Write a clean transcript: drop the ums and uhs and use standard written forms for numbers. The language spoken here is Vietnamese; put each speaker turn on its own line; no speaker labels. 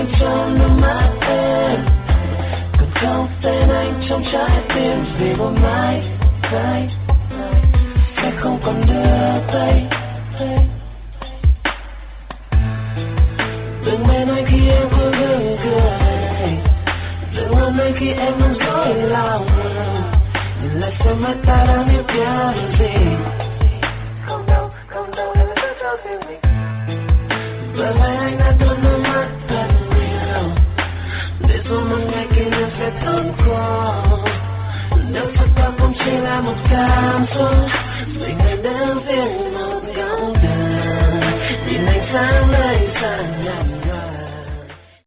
anh trong đôi mắt em, còn không tên anh trong trái tim vì một mai đây sẽ không còn đưa tay. Đừng bên anh khi em vui gượng cười, đừng hôn anh khi em đang dối lòng, nhìn lại xem mắt ta đang yêu nhau điều gì. Không đâu em đã rất cho riêng mình. Bởi vậy anh đã tuôn nước mắt thật nhiều, để rồi một ngày kỷ niệm sẽ thấm qua. Nếu phút qua cũng chỉ là một cảm xúc.